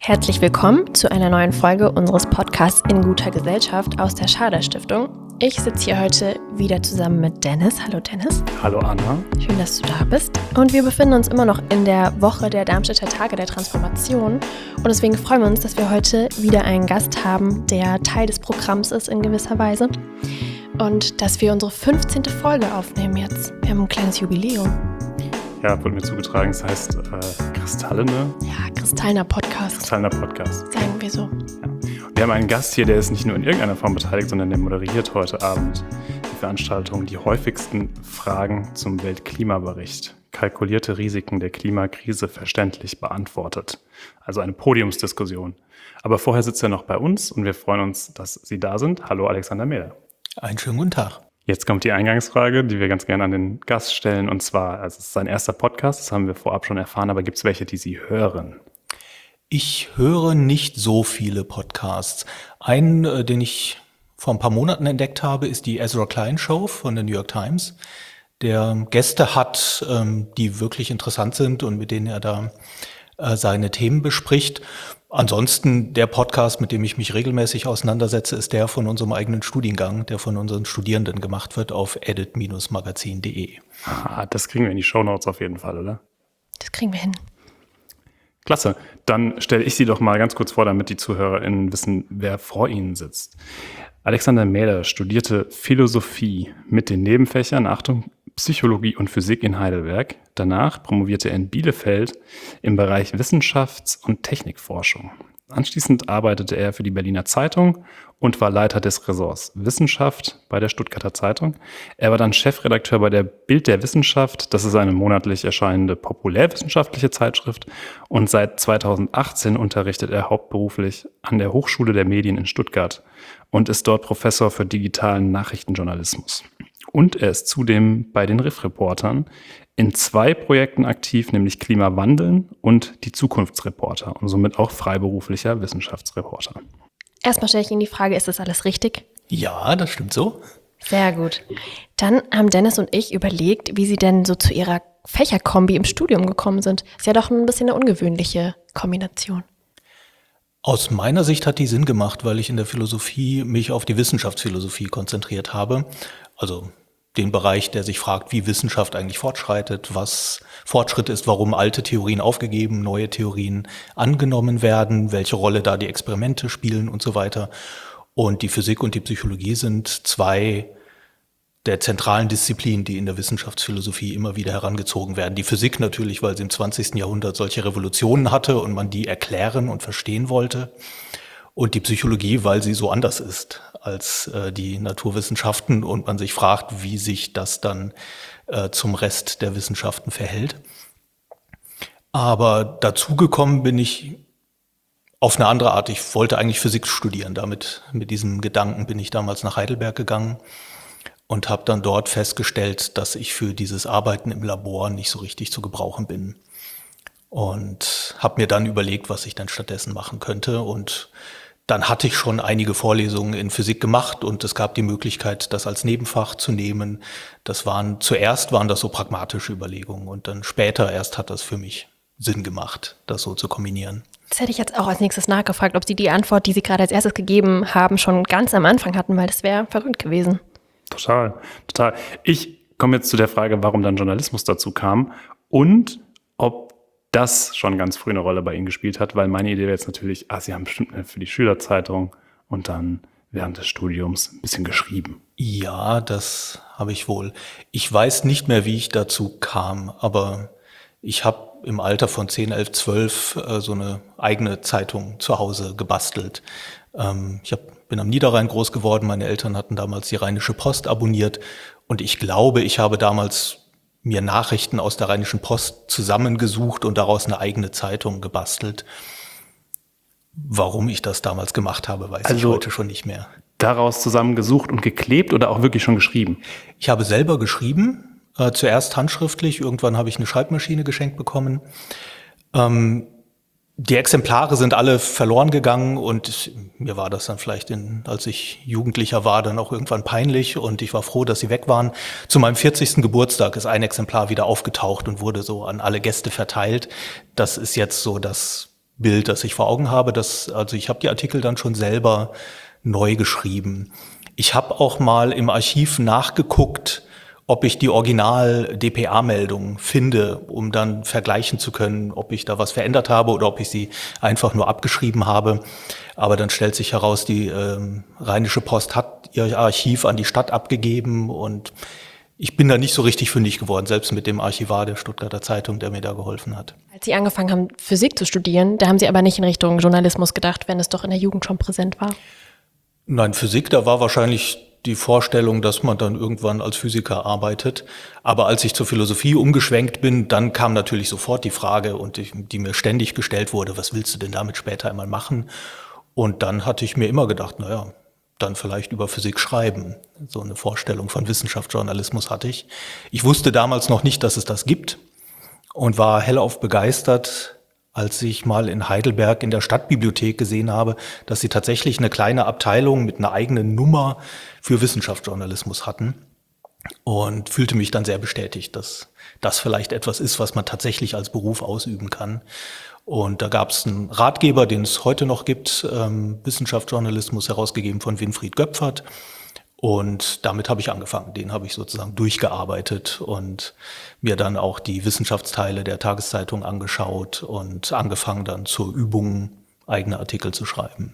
Herzlich willkommen zu einer neuen Folge unseres Podcasts In guter Gesellschaft aus der Schader Stiftung. Ich sitze hier heute wieder zusammen mit Dennis. Hallo Dennis. Hallo Anna. Schön, dass du da bist. Und wir befinden uns immer noch in der Woche der Darmstädter Tage der Transformation. Und deswegen freuen wir uns, dass wir heute wieder einen Gast haben, der Teil des Programms ist in gewisser Weise. Und dass wir unsere 15. Folge aufnehmen jetzt. Wir haben ein kleines Jubiläum. Ja, wurde mir zugetragen, es heißt Kristallene. Ja, Kristallner Podcast. Kristallner Podcast. Sagen wir so. Ja. Wir haben einen Gast hier, der ist nicht nur in irgendeiner Form beteiligt, sondern der moderiert heute Abend die Veranstaltung Die häufigsten Fragen zum Weltklimabericht. Kalkulierte Risiken der Klimakrise verständlich beantwortet. Also eine Podiumsdiskussion. Aber vorher sitzt er noch bei uns und wir freuen uns, dass Sie da sind. Hallo Alexander Mehler. Einen schönen guten Tag. Jetzt kommt die Eingangsfrage, die wir ganz gerne an den Gast stellen. Und zwar, also es ist sein erster Podcast, das haben wir vorab schon erfahren, aber gibt es welche, die Sie hören? Ich höre nicht so viele Podcasts. Einen, den ich vor ein paar Monaten entdeckt habe, ist die Ezra Klein Show von der New York Times, der Gäste hat, die wirklich interessant sind und mit denen er da seine Themen bespricht. Ansonsten der Podcast, mit dem ich mich regelmäßig auseinandersetze, ist der von unserem eigenen Studiengang, der von unseren Studierenden gemacht wird auf edit-magazin.de. Das kriegen wir in die Shownotes auf jeden Fall, oder? Das kriegen wir hin. Klasse. Dann stelle ich Sie doch mal ganz kurz vor, damit die ZuhörerInnen wissen, wer vor Ihnen sitzt. Alexander Mehler studierte Philosophie mit den Nebenfächern, Achtung, Psychologie und Physik in Heidelberg. Danach promovierte er in Bielefeld im Bereich Wissenschafts- und Technikforschung. Anschließend arbeitete er für die Berliner Zeitung und war Leiter des Ressorts Wissenschaft bei der Stuttgarter Zeitung. Er war dann Chefredakteur bei der Bild der Wissenschaft. Das ist eine monatlich erscheinende populärwissenschaftliche Zeitschrift. Und seit 2018 unterrichtet er hauptberuflich an der Hochschule der Medien in Stuttgart und ist dort Professor für digitalen Nachrichtenjournalismus. Und er ist zudem bei den Riff-Reportern in 2 Projekten aktiv, nämlich Klimawandeln und die Zukunftsreporter und somit auch freiberuflicher Wissenschaftsreporter. Erstmal stelle ich Ihnen die Frage, ist das alles richtig? Ja, das stimmt so. Sehr gut. Dann haben Dennis und ich überlegt, wie Sie denn so zu Ihrer Fächerkombi im Studium gekommen sind. Ist ja doch ein bisschen eine ungewöhnliche Kombination. Aus meiner Sicht hat die Sinn gemacht, weil ich in der Philosophie mich auf die Wissenschaftsphilosophie konzentriert habe. Also den Bereich, der sich fragt, wie Wissenschaft eigentlich fortschreitet, was Fortschritt ist, warum alte Theorien aufgegeben, neue Theorien angenommen werden, welche Rolle da die Experimente spielen und so weiter. Und die Physik und die Psychologie sind 2 der zentralen Disziplinen, die in der Wissenschaftsphilosophie immer wieder herangezogen werden. Die Physik natürlich, weil sie im 20. Jahrhundert solche Revolutionen hatte und man die erklären und verstehen wollte. Und die Psychologie, weil sie so anders ist als die Naturwissenschaften und man sich fragt, wie sich das dann zum Rest der Wissenschaften verhält. Aber dazugekommen bin ich auf eine andere Art. Ich wollte eigentlich Physik studieren. Mit diesem Gedanken bin ich damals nach Heidelberg gegangen und habe dann dort festgestellt, dass ich für dieses Arbeiten im Labor nicht so richtig zu gebrauchen bin. Und habe mir dann überlegt, was ich dann stattdessen machen könnte. Und dann hatte ich schon einige Vorlesungen in Physik gemacht und es gab die Möglichkeit, das als Nebenfach zu nehmen. Zuerst waren das so pragmatische Überlegungen und dann später erst hat das für mich Sinn gemacht, das so zu kombinieren. Das hätte ich jetzt auch als nächstes nachgefragt, ob Sie die Antwort, die Sie gerade als erstes gegeben haben, schon ganz am Anfang hatten, weil das wäre verrückt gewesen. Total. Ich komme jetzt zu der Frage, warum dann Journalismus dazu kam und ob das schon ganz früh eine Rolle bei Ihnen gespielt hat, weil meine Idee wäre jetzt natürlich, Sie haben bestimmt für die Schülerzeitung und dann während des Studiums ein bisschen geschrieben. Ja, das habe ich wohl. Ich weiß nicht mehr, wie ich dazu kam, aber ich habe im Alter von 10, 11, 12 so eine eigene Zeitung zu Hause gebastelt. Ich bin am Niederrhein groß geworden, meine Eltern hatten damals die Rheinische Post abonniert und ich glaube, ich habe damals mir Nachrichten aus der Rheinischen Post zusammengesucht und daraus eine eigene Zeitung gebastelt. Warum ich das damals gemacht habe, weiß ich heute schon nicht mehr. Daraus zusammengesucht und geklebt oder auch wirklich schon geschrieben? Ich habe selber geschrieben, zuerst handschriftlich, irgendwann habe ich eine Schreibmaschine geschenkt bekommen. Die Exemplare sind alle verloren gegangen und mir war das dann vielleicht, als ich Jugendlicher war, dann auch irgendwann peinlich und ich war froh, dass sie weg waren. Zu meinem 40. Geburtstag ist ein Exemplar wieder aufgetaucht und wurde so an alle Gäste verteilt. Das ist jetzt so das Bild, das ich vor Augen habe. Also ich habe die Artikel dann schon selber neu geschrieben. Ich habe auch mal im Archiv nachgeguckt, ob ich die Original-DPA-Meldung finde, um dann vergleichen zu können, ob ich da was verändert habe oder ob ich sie einfach nur abgeschrieben habe. Aber dann stellt sich heraus, die Rheinische Post hat ihr Archiv an die Stadt abgegeben und ich bin da nicht so richtig fündig geworden, selbst mit dem Archivar der Stuttgarter Zeitung, der mir da geholfen hat. Als Sie angefangen haben, Physik zu studieren, da haben Sie aber nicht in Richtung Journalismus gedacht, wenn es doch in der Jugend schon präsent war? Nein, Physik, da war wahrscheinlich die Vorstellung, dass man dann irgendwann als Physiker arbeitet. Aber als ich zur Philosophie umgeschwenkt bin, dann kam natürlich sofort die Frage, die mir ständig gestellt wurde, was willst du denn damit später einmal machen? Und dann hatte ich mir immer gedacht, dann vielleicht über Physik schreiben. So eine Vorstellung von Wissenschaftsjournalismus hatte ich. Ich wusste damals noch nicht, dass es das gibt und war hellauf begeistert, als ich mal in Heidelberg in der Stadtbibliothek gesehen habe, dass sie tatsächlich eine kleine Abteilung mit einer eigenen Nummer für Wissenschaftsjournalismus hatten und fühlte mich dann sehr bestätigt, dass das vielleicht etwas ist, was man tatsächlich als Beruf ausüben kann. Und da gab es einen Ratgeber, den es heute noch gibt, Wissenschaftsjournalismus, herausgegeben von Winfried Göpfert. Und damit habe ich angefangen. Den habe ich sozusagen durchgearbeitet und mir dann auch die Wissenschaftsteile der Tageszeitung angeschaut und angefangen dann zur Übung eigene Artikel zu schreiben.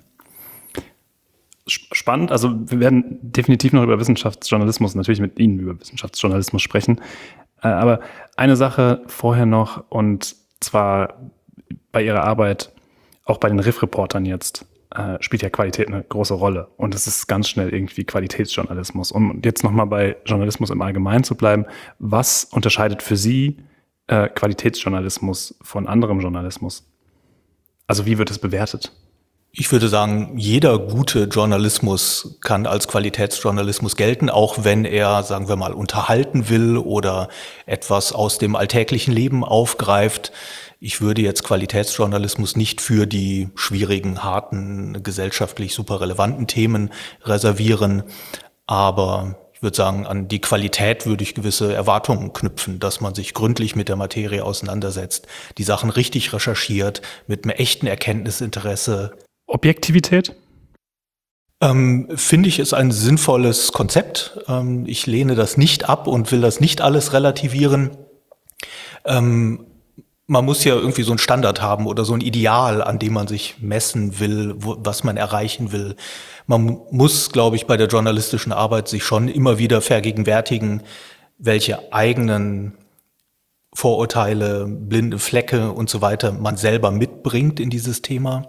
Spannend. Also wir werden definitiv noch über Wissenschaftsjournalismus, natürlich mit Ihnen über Wissenschaftsjournalismus sprechen. Aber eine Sache vorher noch, und zwar bei Ihrer Arbeit, auch bei den Riff-Reportern jetzt, spielt ja Qualität eine große Rolle. Und es ist ganz schnell irgendwie Qualitätsjournalismus. Um jetzt nochmal bei Journalismus im Allgemeinen zu bleiben, was unterscheidet für Sie Qualitätsjournalismus von anderem Journalismus? Also wie wird es bewertet? Ich würde sagen, jeder gute Journalismus kann als Qualitätsjournalismus gelten, auch wenn er, sagen wir mal, unterhalten will oder etwas aus dem alltäglichen Leben aufgreift. Ich würde jetzt Qualitätsjournalismus nicht für die schwierigen, harten, gesellschaftlich super relevanten Themen reservieren, aber ich würde sagen, an die Qualität würde ich gewisse Erwartungen knüpfen, dass man sich gründlich mit der Materie auseinandersetzt, die Sachen richtig recherchiert, mit einem echten Erkenntnisinteresse. Objektivität? Finde ich, ist ein sinnvolles Konzept. Ich lehne das nicht ab und will das nicht alles relativieren. Man muss ja irgendwie so einen Standard haben oder so ein Ideal, an dem man sich messen will, was man erreichen will. Man muss, glaube ich, bei der journalistischen Arbeit sich schon immer wieder vergegenwärtigen, welche eigenen Vorurteile, blinde Flecke und so weiter man selber mitbringt in dieses Thema.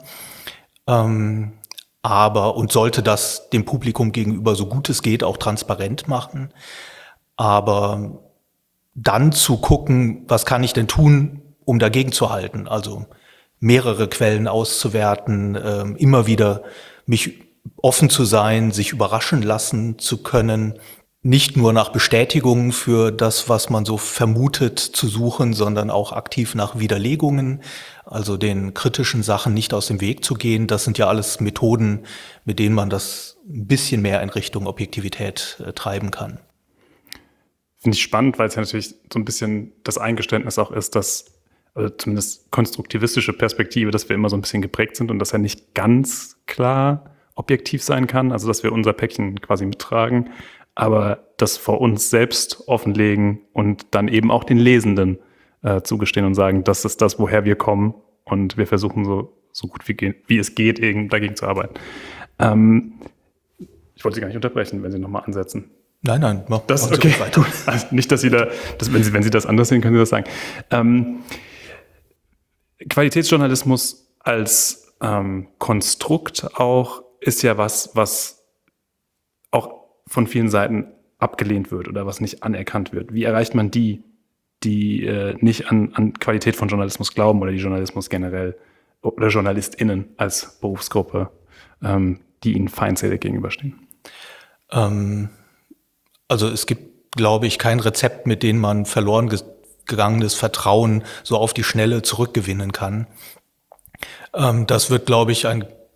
Und sollte das dem Publikum gegenüber so gut es geht auch transparent machen. Aber dann zu gucken, was kann ich denn tun, um dagegen zu halten? Also mehrere Quellen auszuwerten, immer wieder mich offen zu sein, sich überraschen lassen zu können, nicht nur nach Bestätigungen für das, was man so vermutet, zu suchen, sondern auch aktiv nach Widerlegungen, also den kritischen Sachen nicht aus dem Weg zu gehen. Das sind ja alles Methoden, mit denen man das ein bisschen mehr in Richtung Objektivität treiben kann. Finde ich spannend, weil es ja natürlich so ein bisschen das Eingeständnis auch ist, dass, also zumindest konstruktivistische Perspektive, dass wir immer so ein bisschen geprägt sind und dass er nicht ganz klar objektiv sein kann, also dass wir unser Päckchen quasi mittragen, aber das vor uns selbst offenlegen und dann eben auch den Lesenden zugestehen und sagen, das ist das, woher wir kommen und wir versuchen so gut wie es geht, eben dagegen zu arbeiten. Ich wollte Sie gar nicht unterbrechen, wenn Sie nochmal ansetzen. Nein, das okay. Weiter. Also nicht, dass Sie wenn Sie das anders sehen, können Sie das sagen. Qualitätsjournalismus als Konstrukt auch ist ja was auch von vielen Seiten abgelehnt wird oder was nicht anerkannt wird. Wie erreicht man die nicht an Qualität von Journalismus glauben oder die Journalismus generell oder JournalistInnen als Berufsgruppe, die ihnen feindselig gegenüberstehen? Also es gibt, glaube ich, kein Rezept, mit dem man verloren gegangenes Vertrauen so auf die Schnelle zurückgewinnen kann. Das wird, glaube ich,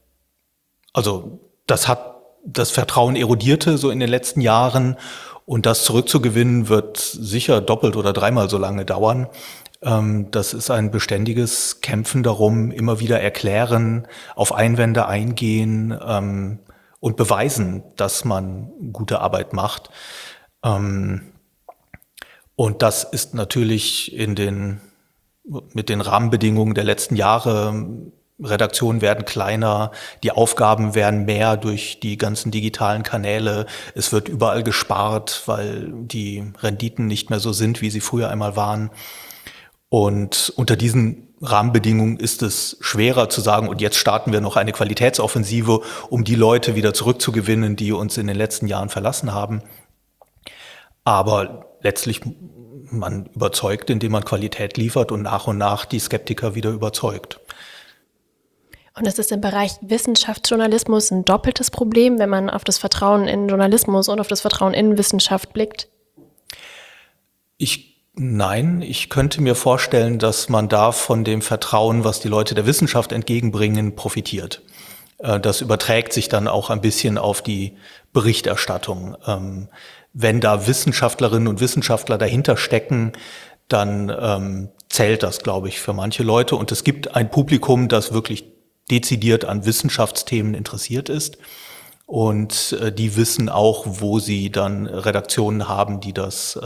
das hat das Vertrauen erodierte so in den letzten Jahren und das zurückzugewinnen wird sicher doppelt oder dreimal so lange dauern. Das ist ein beständiges Kämpfen darum, immer wieder erklären, auf Einwände eingehen und beweisen, dass man gute Arbeit macht. Und das ist natürlich mit den Rahmenbedingungen der letzten Jahre. Redaktionen werden kleiner, die Aufgaben werden mehr durch die ganzen digitalen Kanäle. Es wird überall gespart, weil die Renditen nicht mehr so sind, wie sie früher einmal waren. Und unter diesen Rahmenbedingungen ist es schwerer zu sagen, und jetzt starten wir noch eine Qualitätsoffensive, um die Leute wieder zurückzugewinnen, die uns in den letzten Jahren verlassen haben. Aber letztlich, man überzeugt, indem man Qualität liefert und nach die Skeptiker wieder überzeugt. Und es ist im Bereich Wissenschaftsjournalismus ein doppeltes Problem, wenn man auf das Vertrauen in Journalismus und auf das Vertrauen in Wissenschaft blickt? Nein, ich könnte mir vorstellen, dass man da von dem Vertrauen, was die Leute der Wissenschaft entgegenbringen, profitiert. Das überträgt sich dann auch ein bisschen auf die Berichterstattung. Wenn da Wissenschaftlerinnen und Wissenschaftler dahinter stecken, dann zählt das, glaube ich, für manche Leute. Und es gibt ein Publikum, das wirklich dezidiert an Wissenschaftsthemen interessiert ist. Und die wissen auch, wo sie dann Redaktionen haben, die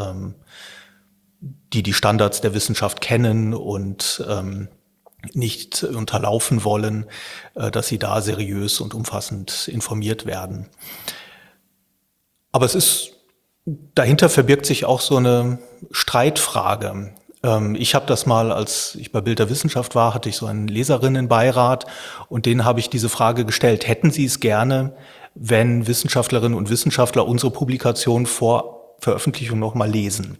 die Standards der Wissenschaft kennen und nicht unterlaufen wollen, dass sie da seriös und umfassend informiert werden. Aber dahinter verbirgt sich auch so eine Streitfrage. Ich habe das mal, als ich bei Bild der Wissenschaft war, hatte ich so einen Leserinnenbeirat und denen habe ich diese Frage gestellt: Hätten Sie es gerne, wenn Wissenschaftlerinnen und Wissenschaftler unsere Publikation vor Veröffentlichung nochmal lesen?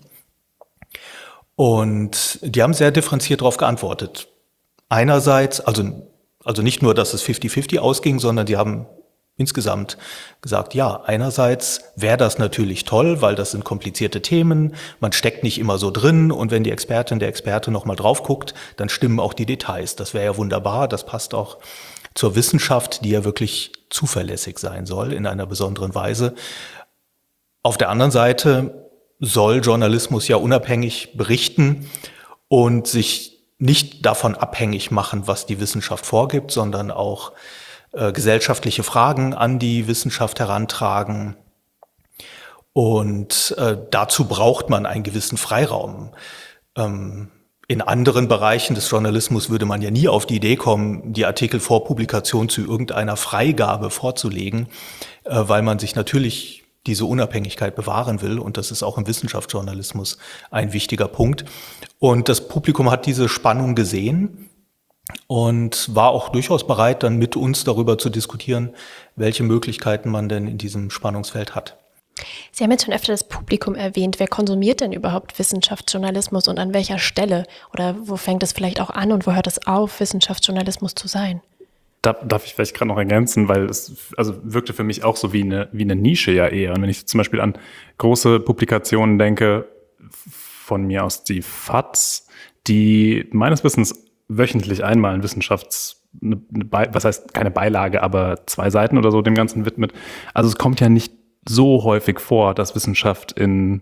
Und die haben sehr differenziert darauf geantwortet. Einerseits, also nicht nur, dass es 50-50 ausging, sondern die haben insgesamt gesagt, ja, einerseits wäre das natürlich toll, weil das sind komplizierte Themen, man steckt nicht immer so drin und wenn die Expertin, der Experte nochmal drauf guckt, dann stimmen auch die Details. Das wäre ja wunderbar, das passt auch zur Wissenschaft, die ja wirklich zuverlässig sein soll in einer besonderen Weise. Auf der anderen Seite soll Journalismus ja unabhängig berichten und sich nicht davon abhängig machen, was die Wissenschaft vorgibt, sondern auch gesellschaftliche Fragen an die Wissenschaft herantragen. Und dazu braucht man einen gewissen Freiraum. In anderen Bereichen des Journalismus würde man ja nie auf die Idee kommen, die Artikel vor Publikation zu irgendeiner Freigabe vorzulegen, weil man sich natürlich diese Unabhängigkeit bewahren will. Und das ist auch im Wissenschaftsjournalismus ein wichtiger Punkt. Und das Publikum hat diese Spannung gesehen und war auch durchaus bereit, dann mit uns darüber zu diskutieren, welche Möglichkeiten man denn in diesem Spannungsfeld hat. Sie haben jetzt schon öfter das Publikum erwähnt. Wer konsumiert denn überhaupt Wissenschaftsjournalismus und an welcher Stelle? Oder wo fängt es vielleicht auch an und wo hört es auf, Wissenschaftsjournalismus zu sein? Darf ich vielleicht gerade noch ergänzen, weil es wirkte für mich auch so wie eine Nische ja eher. Und wenn ich zum Beispiel an große Publikationen denke, von mir aus die FAZ, die meines Wissens wöchentlich einmal ein was heißt keine Beilage, aber 2 Seiten oder so dem Ganzen widmet. Also es kommt ja nicht so häufig vor, dass Wissenschaft in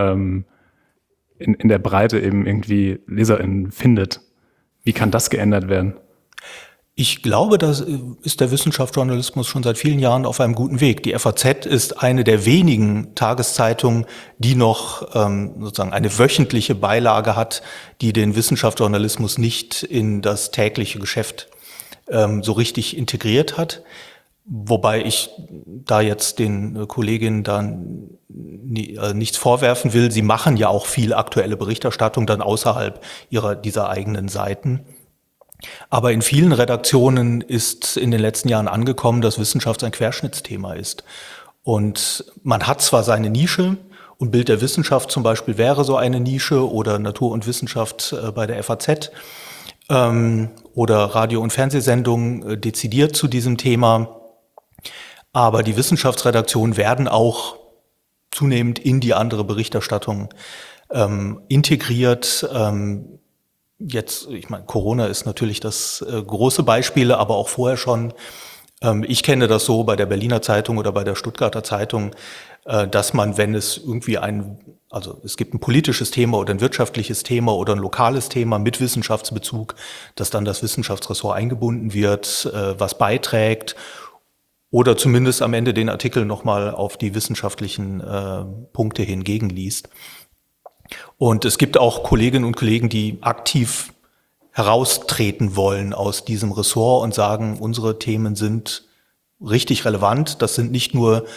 der Breite eben irgendwie LeserInnen findet. Wie kann das geändert werden? Ich glaube, da ist der Wissenschaftsjournalismus schon seit vielen Jahren auf einem guten Weg. Die FAZ ist eine der wenigen Tageszeitungen, die noch sozusagen eine wöchentliche Beilage hat, die den Wissenschaftsjournalismus nicht in das tägliche Geschäft so richtig integriert hat. Wobei ich da jetzt den Kolleginnen dann nichts vorwerfen will. Sie machen ja auch viel aktuelle Berichterstattung dann außerhalb dieser eigenen Seiten. Aber in vielen Redaktionen ist in den letzten Jahren angekommen, dass Wissenschaft ein Querschnittsthema ist. Und man hat zwar seine Nische, und Bild der Wissenschaft zum Beispiel wäre so eine Nische, oder Natur und Wissenschaft bei der FAZ, oder Radio- und Fernsehsendungen dezidiert zu diesem Thema. Aber die Wissenschaftsredaktionen werden auch zunehmend in die andere Berichterstattung integriert. Jetzt, ich meine, Corona ist natürlich das große Beispiel, aber auch vorher schon. Ich kenne das so bei der Berliner Zeitung oder bei der Stuttgarter Zeitung. dass man, wenn es irgendwie also es gibt ein politisches Thema oder ein wirtschaftliches Thema oder ein lokales Thema mit Wissenschaftsbezug, dass dann das Wissenschaftsressort eingebunden wird, was beiträgt oder zumindest am Ende den Artikel nochmal auf die wissenschaftlichen Punkte hin gegenliest. Und es gibt auch Kolleginnen und Kollegen, die aktiv heraustreten wollen aus diesem Ressort und sagen, unsere Themen sind richtig relevant. Das sind nicht nur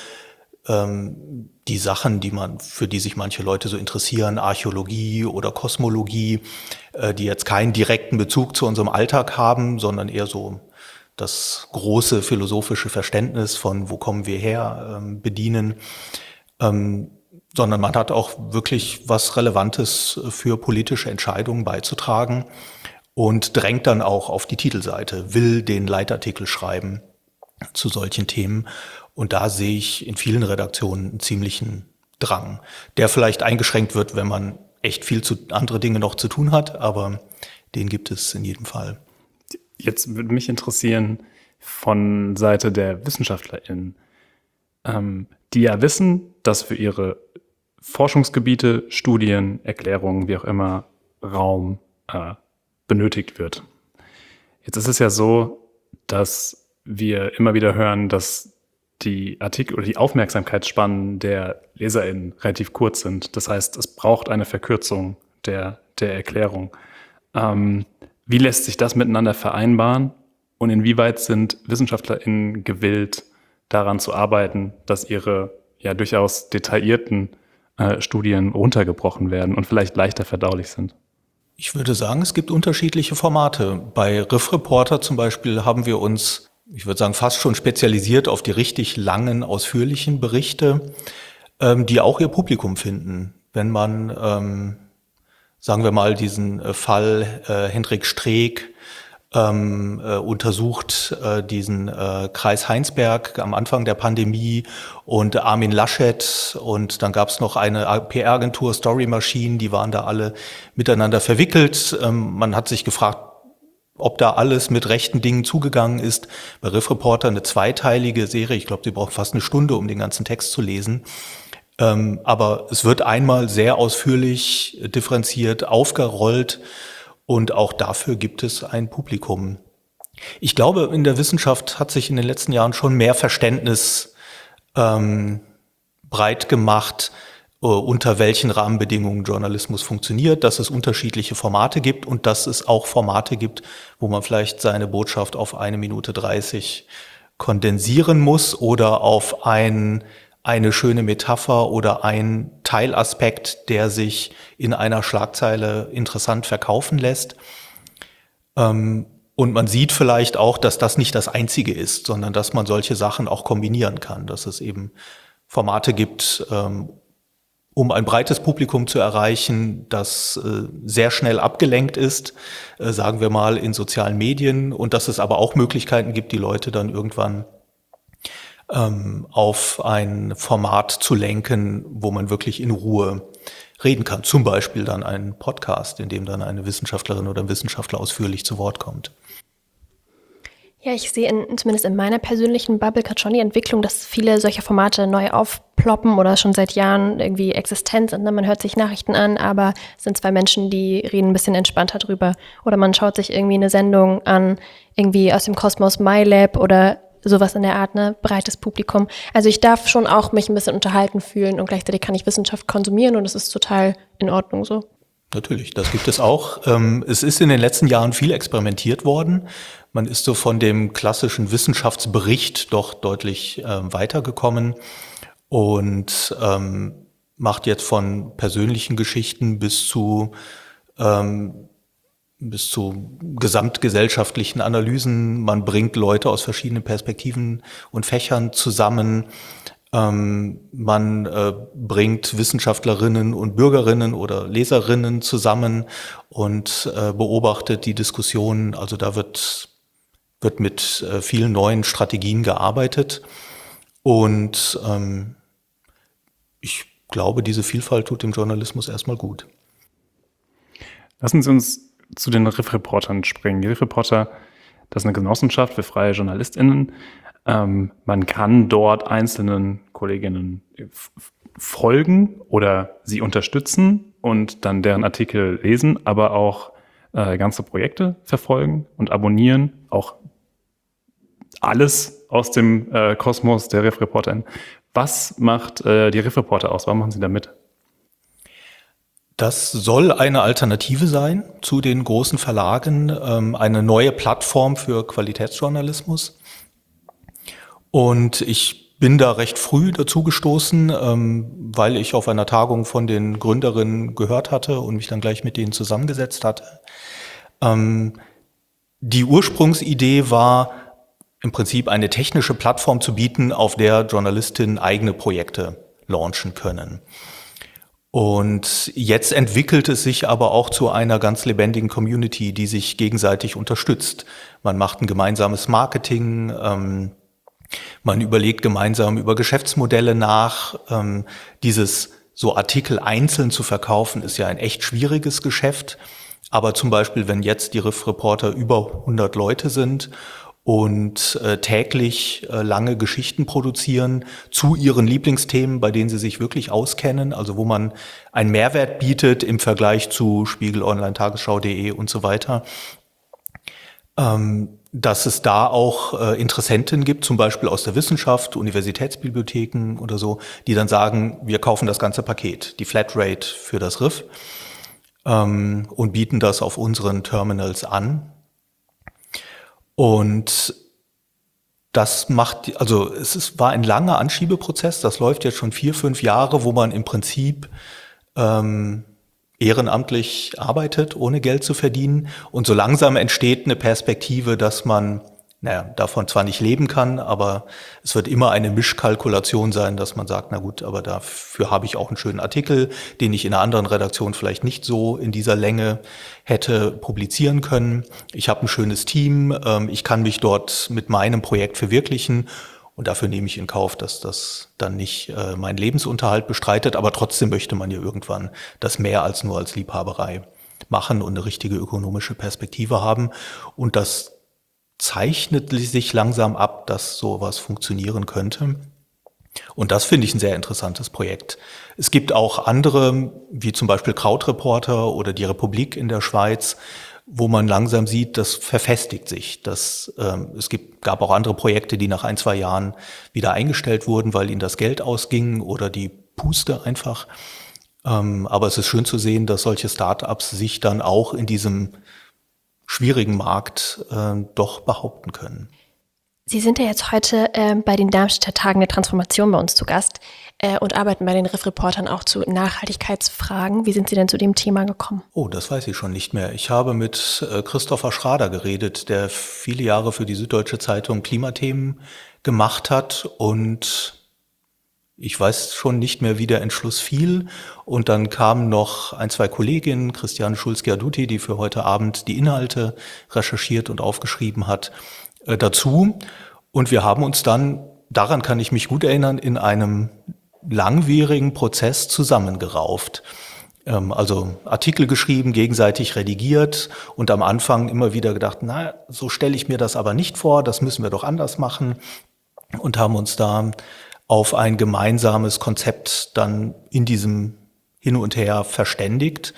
die Sachen, für die sich manche Leute so interessieren, Archäologie oder Kosmologie, die jetzt keinen direkten Bezug zu unserem Alltag haben, sondern eher so das große philosophische Verständnis von wo kommen wir her bedienen, sondern man hat auch wirklich was Relevantes für politische Entscheidungen beizutragen und drängt dann auch auf die Titelseite, will den Leitartikel schreiben zu solchen Themen. Und da sehe ich in vielen Redaktionen einen ziemlichen Drang, der vielleicht eingeschränkt wird, wenn man echt viel andere Dinge noch zu tun hat, aber den gibt es in jedem Fall. Jetzt würde mich interessieren von Seite der WissenschaftlerInnen, die ja wissen, dass für ihre Forschungsgebiete, Studien, Erklärungen, wie auch immer, Raum benötigt wird. Jetzt ist es ja so, dass wir immer wieder hören, dass die Artikel oder die Aufmerksamkeitsspannen der LeserInnen relativ kurz sind. Das heißt, es braucht eine Verkürzung der Erklärung. Wie lässt sich das miteinander vereinbaren und inwieweit sind WissenschaftlerInnen gewillt, daran zu arbeiten, dass ihre ja durchaus detaillierten Studien runtergebrochen werden und vielleicht leichter verdaulich sind? Ich würde sagen, es gibt unterschiedliche Formate. Bei Riff Reporter zum Beispiel haben wir uns, ich würde sagen, fast schon spezialisiert auf die richtig langen, ausführlichen Berichte, die auch ihr Publikum finden. Wenn man, sagen wir mal, diesen Fall Hendrik Streeck untersucht, diesen Kreis Heinsberg am Anfang der Pandemie und Armin Laschet und dann gab es noch eine PR-Agentur, Story Machine, die waren da alle miteinander verwickelt. Man hat sich gefragt, ob da alles mit rechten Dingen zugegangen ist. Bei Riff Reporter eine zweiteilige Serie, ich glaube, sie braucht fast eine Stunde, um den ganzen Text zu lesen. Aber es wird einmal sehr ausführlich differenziert aufgerollt und auch dafür gibt es ein Publikum. Ich glaube, in der Wissenschaft hat sich in den letzten Jahren schon mehr Verständnis breit gemacht, unter welchen Rahmenbedingungen Journalismus funktioniert, dass es unterschiedliche Formate gibt und dass es auch Formate gibt, wo man vielleicht seine Botschaft auf 1 Minute 30 kondensieren muss oder auf eine schöne Metapher oder ein Teilaspekt, der sich in einer Schlagzeile interessant verkaufen lässt. Und man sieht vielleicht auch, dass das nicht das Einzige ist, sondern dass man solche Sachen auch kombinieren kann, dass es eben Formate gibt, um ein breites Publikum zu erreichen, das sehr schnell abgelenkt ist, sagen wir mal in sozialen Medien, und dass es aber auch Möglichkeiten gibt, die Leute dann irgendwann auf ein Format zu lenken, wo man wirklich in Ruhe reden kann. Zum Beispiel dann einen Podcast, in dem dann eine Wissenschaftlerin oder ein Wissenschaftler ausführlich zu Wort kommt. Ja, ich sehe zumindest in meiner persönlichen Bubble gerade schon die Entwicklung, dass viele solcher Formate neu aufploppen oder schon seit Jahren irgendwie existent sind. Man hört sich Nachrichten an, aber es sind 2 Menschen, die reden ein bisschen entspannter drüber. Oder man schaut sich irgendwie eine Sendung an, irgendwie aus dem Kosmos MyLab oder sowas in der Art, ne, breites Publikum. Also ich darf schon auch mich ein bisschen unterhalten fühlen und gleichzeitig kann ich Wissenschaft konsumieren und es ist total in Ordnung so. Natürlich, das gibt es auch. Es ist in den letzten Jahren viel experimentiert worden. Man ist so von dem klassischen Wissenschaftsbericht doch deutlich weitergekommen und macht jetzt von persönlichen Geschichten bis zu gesamtgesellschaftlichen Analysen. Man bringt Leute aus verschiedenen Perspektiven und Fächern zusammen. Man bringt Wissenschaftlerinnen und Bürgerinnen oder Leserinnen zusammen und beobachtet die Diskussionen. Also da wird mit vielen neuen Strategien gearbeitet. Und ich glaube, diese Vielfalt tut dem Journalismus erstmal gut. Lassen Sie uns zu den Riff-Reportern springen. Die Riff-Reporter, das ist eine Genossenschaft für freie JournalistInnen. Man kann dort einzelnen Kolleginnen folgen oder sie unterstützen und dann deren Artikel lesen, aber auch ganze Projekte verfolgen und abonnieren, auch alles aus dem Kosmos der Riff-ReporterInnen. Was macht die Riff-Reporter aus? Warum machen Sie da mit? Das soll eine Alternative sein zu den großen Verlagen, eine neue Plattform für Qualitätsjournalismus. Und ich bin da recht früh dazu gestoßen, weil ich auf einer Tagung von den Gründerinnen gehört hatte und mich dann gleich mit denen zusammengesetzt hatte. Die Ursprungsidee war im Prinzip eine technische Plattform zu bieten, auf der Journalistinnen eigene Projekte launchen können. Und jetzt entwickelt es sich aber auch zu einer ganz lebendigen Community, die sich gegenseitig unterstützt. Man macht ein gemeinsames Marketing, man überlegt gemeinsam über Geschäftsmodelle nach. Dieses so Artikel einzeln zu verkaufen, ist ja ein echt schwieriges Geschäft. Aber zum Beispiel, wenn jetzt die Riff-Reporter über 100 Leute sind und täglich lange Geschichten produzieren zu ihren Lieblingsthemen, bei denen sie sich wirklich auskennen, also wo man einen Mehrwert bietet im Vergleich zu Spiegel Online, Tagesschau.de und so weiter, dass es da auch Interessenten gibt, zum Beispiel aus der Wissenschaft, Universitätsbibliotheken oder so, die dann sagen, wir kaufen das ganze Paket, die Flatrate für das Riff, und bieten das auf unseren Terminals an. Und das war ein langer Anschiebeprozess, das läuft jetzt schon 4-5 Jahre, wo man im Prinzip ehrenamtlich arbeitet, ohne Geld zu verdienen. Und so langsam entsteht eine Perspektive, dass man davon zwar nicht leben kann, aber es wird immer eine Mischkalkulation sein, dass man sagt, na gut, aber dafür habe ich auch einen schönen Artikel, den ich in einer anderen Redaktion vielleicht nicht so in dieser Länge hätte publizieren können. Ich habe ein schönes Team, ich kann mich dort mit meinem Projekt verwirklichen und dafür nehme ich in Kauf, dass das dann nicht meinen Lebensunterhalt bestreitet, aber trotzdem möchte man ja irgendwann das mehr als nur als Liebhaberei machen und eine richtige ökonomische Perspektive haben. Und das zeichnet sich langsam ab, dass sowas funktionieren könnte. Und das finde ich ein sehr interessantes Projekt. Es gibt auch andere, wie zum Beispiel Krautreporter oder die Republik in der Schweiz, wo man langsam sieht, das verfestigt sich. Gab auch andere Projekte, die nach 1-2 Jahren wieder eingestellt wurden, weil ihnen das Geld ausging oder die Puste einfach. Aber es ist schön zu sehen, dass solche Start-ups sich dann auch in diesem schwierigen Markt doch behaupten können. Sie sind ja jetzt heute bei den Darmstädter Tagen der Transformation bei uns zu Gast und arbeiten bei den Riff-Reportern auch zu Nachhaltigkeitsfragen. Wie sind Sie denn zu dem Thema gekommen? Oh, das weiß ich schon nicht mehr. Ich habe mit Christopher Schrader geredet, der viele Jahre für die Süddeutsche Zeitung Klimathemen gemacht hat und ich weiß schon nicht mehr, wie der Entschluss fiel. Und dann kamen noch 1-2 Kolleginnen, Christiane Schulz-Giarduti, die für heute Abend die Inhalte recherchiert und aufgeschrieben hat, dazu. Und wir haben uns dann, daran kann ich mich gut erinnern, in einem langwierigen Prozess zusammengerauft. Also Artikel geschrieben, gegenseitig redigiert und am Anfang immer wieder gedacht, so stelle ich mir das aber nicht vor, das müssen wir doch anders machen. Und haben uns da auf ein gemeinsames Konzept dann in diesem Hin und Her verständigt,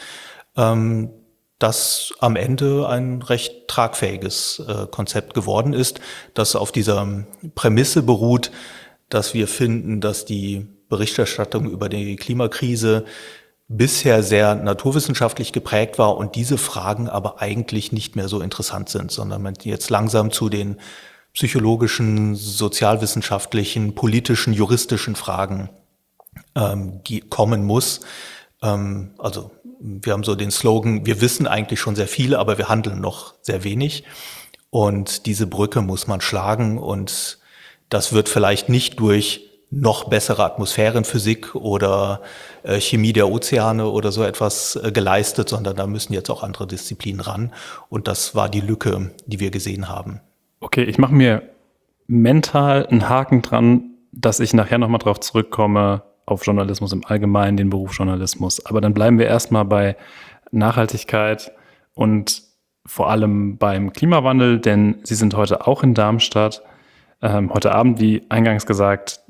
das am Ende ein recht tragfähiges Konzept geworden ist, das auf dieser Prämisse beruht, dass wir finden, dass die Berichterstattung über die Klimakrise bisher sehr naturwissenschaftlich geprägt war und diese Fragen aber eigentlich nicht mehr so interessant sind, sondern man jetzt langsam zu den psychologischen, sozialwissenschaftlichen, politischen, juristischen Fragen kommen muss. Also wir haben so den Slogan, wir wissen eigentlich schon sehr viel, aber wir handeln noch sehr wenig. Und diese Brücke muss man schlagen und das wird vielleicht nicht durch noch bessere Atmosphärenphysik oder Chemie der Ozeane oder so etwas geleistet, sondern da müssen jetzt auch andere Disziplinen ran. Und das war die Lücke, die wir gesehen haben. Okay, ich mache mir mental einen Haken dran, dass ich nachher nochmal drauf zurückkomme, auf Journalismus im Allgemeinen, den Beruf Journalismus. Aber dann bleiben wir erstmal bei Nachhaltigkeit und vor allem beim Klimawandel, denn Sie sind heute auch in Darmstadt. Heute Abend, wie eingangs gesagt,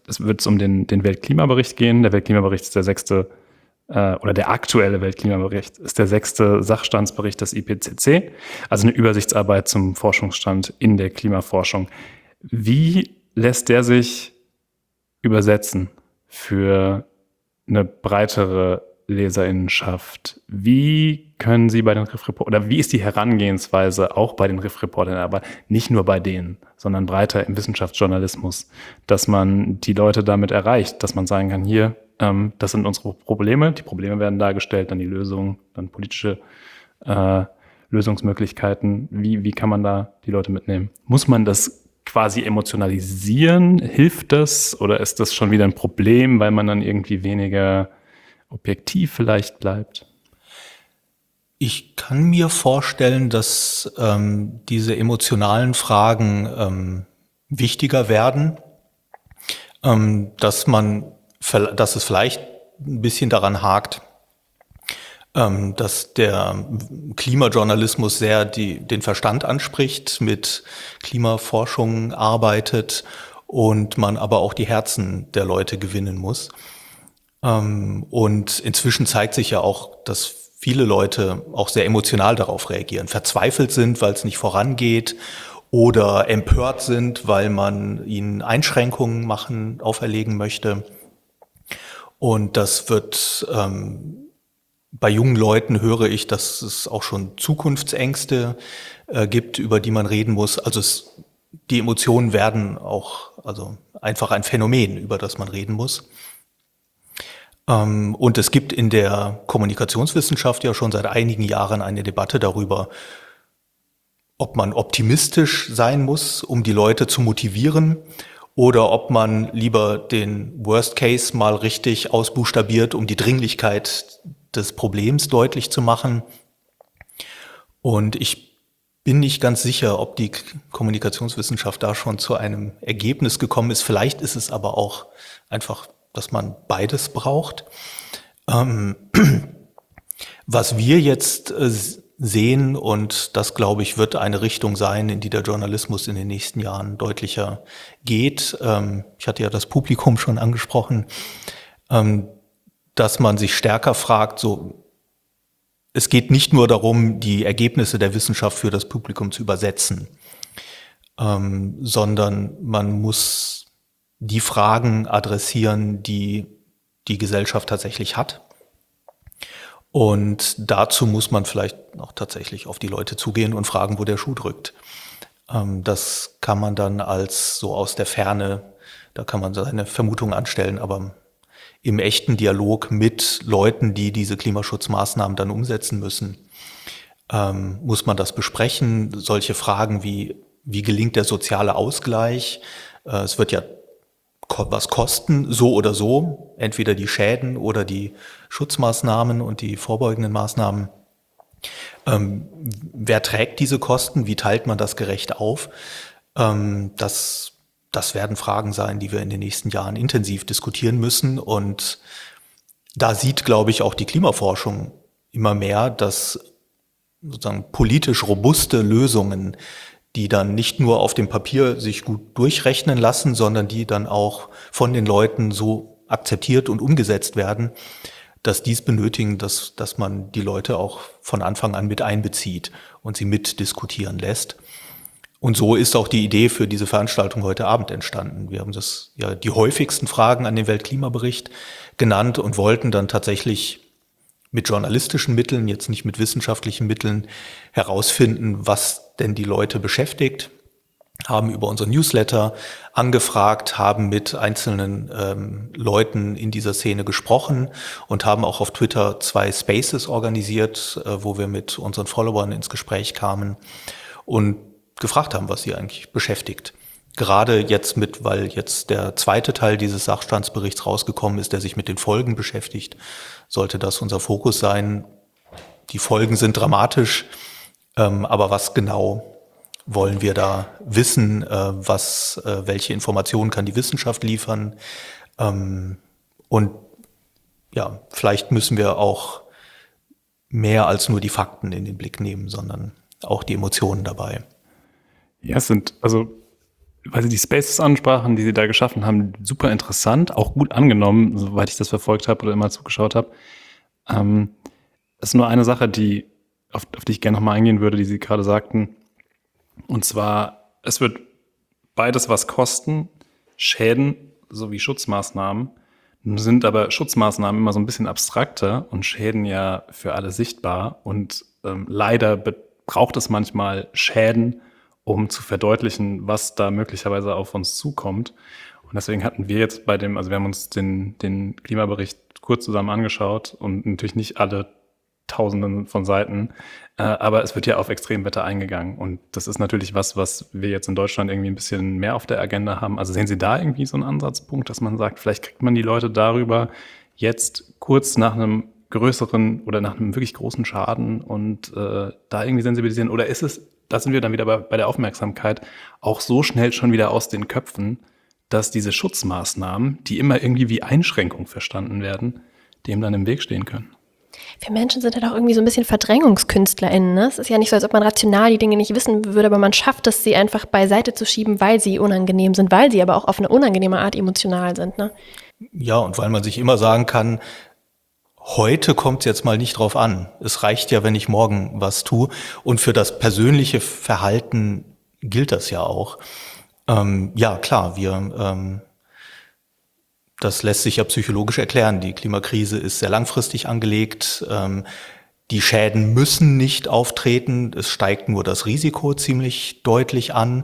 es wird um den Weltklimabericht gehen. Der Weltklimabericht ist der 6. oder der aktuelle Weltklimabericht ist der 6. Sachstandsbericht des IPCC, also eine Übersichtsarbeit zum Forschungsstand in der Klimaforschung. Wie lässt der sich übersetzen für eine breitere Leserinnenschaft? Wie können Sie bei den Riff-Reportern, oder wie ist die Herangehensweise auch bei den Riff-Reportern, aber nicht nur bei denen, sondern breiter im Wissenschaftsjournalismus, dass man die Leute damit erreicht, dass man sagen kann, hier, das sind unsere Probleme, die Probleme werden dargestellt, dann die Lösungen, dann politische Lösungsmöglichkeiten. Wie kann man da die Leute mitnehmen? Muss man das quasi emotionalisieren? Hilft das? Oder ist das schon wieder ein Problem, weil man dann irgendwie weniger objektiv vielleicht bleibt? Ich kann mir vorstellen, dass diese emotionalen Fragen wichtiger werden, dass es vielleicht ein bisschen daran hakt, dass der Klimajournalismus sehr den Verstand anspricht, mit Klimaforschung arbeitet und man aber auch die Herzen der Leute gewinnen muss. Und inzwischen zeigt sich ja auch, dass viele Leute auch sehr emotional darauf reagieren, verzweifelt sind, weil es nicht vorangeht, oder empört sind, weil man ihnen Einschränkungen auferlegen möchte. Und das wird, bei jungen Leuten höre ich, dass es auch schon Zukunftsängste gibt, über die man reden muss. Also die Emotionen werden auch, also einfach ein Phänomen, über das man reden muss. Und es gibt in der Kommunikationswissenschaft ja schon seit einigen Jahren eine Debatte darüber, ob man optimistisch sein muss, um die Leute zu motivieren, oder ob man lieber den Worst Case mal richtig ausbuchstabiert, um die Dringlichkeit des Problems deutlich zu machen. Und ich bin nicht ganz sicher, ob die Kommunikationswissenschaft da schon zu einem Ergebnis gekommen ist. Vielleicht ist es aber auch einfach, dass man beides braucht. Was wir jetzt sehen, und das, glaube ich, wird eine Richtung sein, in die der Journalismus in den nächsten Jahren deutlicher geht. Ich hatte ja das Publikum schon angesprochen, dass man sich stärker fragt, es geht nicht nur darum, die Ergebnisse der Wissenschaft für das Publikum zu übersetzen, sondern man muss die Fragen adressieren, die die Gesellschaft tatsächlich hat. Und dazu muss man vielleicht auch tatsächlich auf die Leute zugehen und fragen, wo der Schuh drückt. Das kann man dann so aus der Ferne, da kann man seine Vermutungen anstellen, aber im echten Dialog mit Leuten, die diese Klimaschutzmaßnahmen dann umsetzen müssen, muss man das besprechen. Solche Fragen wie gelingt der soziale Ausgleich? Es wird ja was kosten, so oder so, entweder die Schäden oder die Schutzmaßnahmen und die vorbeugenden Maßnahmen. Wer trägt diese Kosten? Wie teilt man das gerecht auf? Das werden Fragen sein, die wir in den nächsten Jahren intensiv diskutieren müssen. Und da sieht, glaube ich, auch die Klimaforschung immer mehr, dass sozusagen politisch robuste Lösungen, die dann nicht nur auf dem Papier sich gut durchrechnen lassen, sondern die dann auch von den Leuten so akzeptiert und umgesetzt werden, dass dies benötigen, dass man die Leute auch von Anfang an mit einbezieht und sie mitdiskutieren lässt. Und so ist auch die Idee für diese Veranstaltung heute Abend entstanden. Wir haben das ja die häufigsten Fragen an den Weltklimabericht genannt und wollten dann tatsächlich mit journalistischen Mitteln, jetzt nicht mit wissenschaftlichen Mitteln, herausfinden, was denn die Leute beschäftigt, haben über unseren Newsletter angefragt, haben mit einzelnen Leuten in dieser Szene gesprochen und haben auch auf Twitter 2 Spaces organisiert, wo wir mit unseren Followern ins Gespräch kamen und gefragt haben, was sie eigentlich beschäftigt. Gerade jetzt weil jetzt der zweite Teil dieses Sachstandsberichts rausgekommen ist, der sich mit den Folgen beschäftigt, sollte das unser Fokus sein. Die Folgen sind dramatisch, aber was genau wollen wir da wissen? Welche Informationen kann die Wissenschaft liefern? Und ja, vielleicht müssen wir auch mehr als nur die Fakten in den Blick nehmen, sondern auch die Emotionen dabei. Ja, es sind, also weil Sie die Spaces ansprachen, die Sie da geschaffen haben, super interessant, auch gut angenommen, soweit ich das verfolgt habe oder immer zugeschaut habe. Es ist nur eine Sache, auf die ich gerne nochmal eingehen würde, die Sie gerade sagten. Und zwar, es wird beides was kosten, Schäden sowie Schutzmaßnahmen. Nun sind aber Schutzmaßnahmen immer so ein bisschen abstrakter und Schäden ja für alle sichtbar. Und leider braucht es manchmal Schäden, um zu verdeutlichen, was da möglicherweise auf uns zukommt. Und deswegen hatten wir jetzt also wir haben uns den Klimabericht kurz zusammen angeschaut und natürlich nicht alle Tausenden von Seiten, aber es wird ja auf Extremwetter eingegangen. Und das ist natürlich was wir jetzt in Deutschland irgendwie ein bisschen mehr auf der Agenda haben. Also sehen Sie da irgendwie so einen Ansatzpunkt, dass man sagt, vielleicht kriegt man die Leute darüber jetzt kurz nach einem größeren oder nach einem wirklich großen Schaden und da irgendwie sensibilisieren? Oder ist es, da sind wir dann wieder bei der Aufmerksamkeit, auch so schnell schon wieder aus den Köpfen, dass diese Schutzmaßnahmen, die immer irgendwie wie Einschränkung verstanden werden, dem dann im Weg stehen können? Wir Menschen sind halt auch irgendwie so ein bisschen VerdrängungskünstlerInnen. Ne? Es ist ja nicht so, als ob man rational die Dinge nicht wissen würde, aber man schafft es, sie einfach beiseite zu schieben, weil sie unangenehm sind, weil sie aber auch auf eine unangenehme Art emotional sind. Ne? Ja, und weil man sich immer sagen kann, heute kommt es jetzt mal nicht drauf an. Es reicht ja, wenn ich morgen was tue. Und für das persönliche Verhalten gilt das ja auch. Ja, klar, das lässt sich ja psychologisch erklären. Die Klimakrise ist sehr langfristig angelegt. Die Schäden müssen nicht auftreten. Es steigt nur das Risiko ziemlich deutlich an.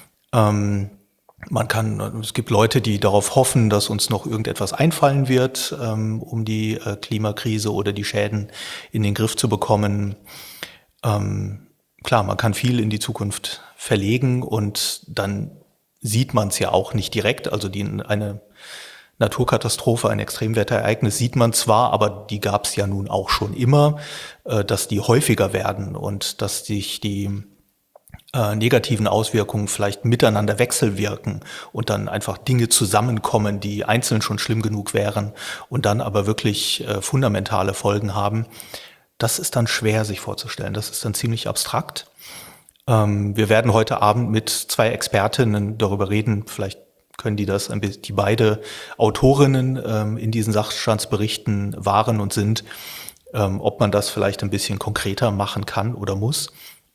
Es gibt Leute, die darauf hoffen, dass uns noch irgendetwas einfallen wird, um die Klimakrise oder die Schäden in den Griff zu bekommen. Klar, man kann viel in die Zukunft verlegen und dann sieht man es ja auch nicht direkt. Also eine Naturkatastrophe, ein Extremwetterereignis sieht man zwar, aber die gab es ja nun auch schon immer, dass die häufiger werden und dass sich die negativen Auswirkungen vielleicht miteinander wechselwirken und dann einfach Dinge zusammenkommen, die einzeln schon schlimm genug wären und dann aber wirklich fundamentale Folgen haben. Das ist dann schwer sich vorzustellen. Das ist dann ziemlich abstrakt. Wir werden heute Abend mit 2 Expertinnen darüber reden, vielleicht können die beide Autorinnen in diesen Sachstandsberichten waren und sind, ob man das vielleicht ein bisschen konkreter machen kann oder muss.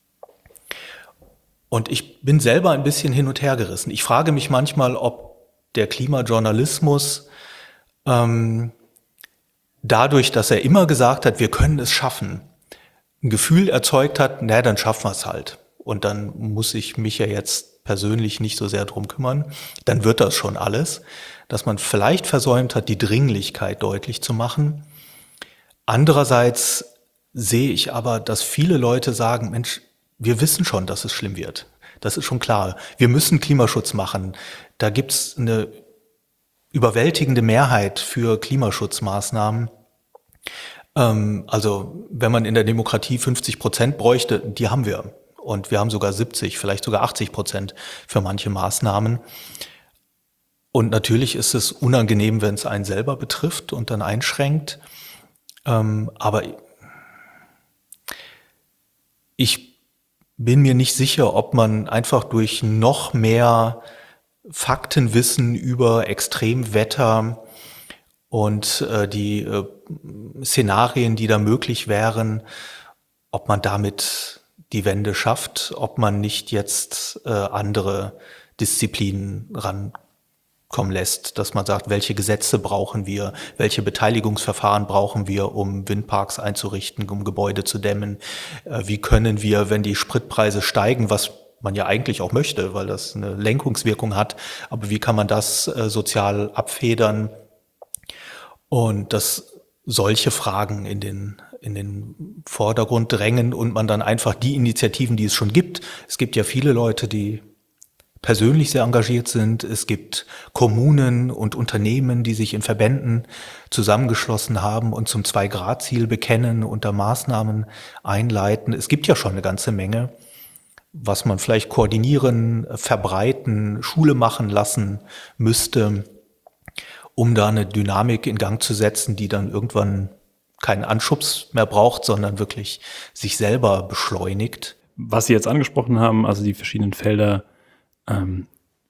Und ich bin selber ein bisschen hin und her gerissen. Ich frage mich manchmal, ob der Klimajournalismus dadurch, dass er immer gesagt hat, wir können es schaffen, ein Gefühl erzeugt hat, dann schaffen wir es halt. Und dann muss ich mich ja jetzt persönlich nicht so sehr drum kümmern. Dann wird das schon alles. Dass man vielleicht versäumt hat, die Dringlichkeit deutlich zu machen. Andererseits sehe ich aber, dass viele Leute sagen, Mensch, wir wissen schon, dass es schlimm wird. Das ist schon klar. Wir müssen Klimaschutz machen. Da gibt's eine überwältigende Mehrheit für Klimaschutzmaßnahmen. Also wenn man in der Demokratie 50% bräuchte, die haben wir. Und wir haben sogar 70, vielleicht sogar 80% für manche Maßnahmen. Und natürlich ist es unangenehm, wenn es einen selber betrifft und dann einschränkt. Aber ich bin mir nicht sicher, ob man einfach durch noch mehr Faktenwissen über Extremwetter und die Szenarien, die da möglich wären, ob man damit die Wende schafft, ob man nicht jetzt andere Disziplinen rankommen lässt, dass man sagt, welche Gesetze brauchen wir, welche Beteiligungsverfahren brauchen wir, um Windparks einzurichten, um Gebäude zu dämmen, wie können wir, wenn die Spritpreise steigen, was man ja eigentlich auch möchte, weil das eine Lenkungswirkung hat, aber wie kann man das sozial abfedern? Und dass solche Fragen in den Vordergrund drängen und man dann einfach die Initiativen, die es schon gibt. Es gibt ja viele Leute, die persönlich sehr engagiert sind. Es gibt Kommunen und Unternehmen, die sich in Verbänden zusammengeschlossen haben und zum 2-Grad-Ziel bekennen und da Maßnahmen einleiten. Es gibt ja schon eine ganze Menge, was man vielleicht koordinieren, verbreiten, Schule machen lassen müsste, um da eine Dynamik in Gang zu setzen, die dann irgendwann keinen Anschubs mehr braucht, sondern wirklich sich selber beschleunigt. Was Sie jetzt angesprochen haben, also die verschiedenen Felder,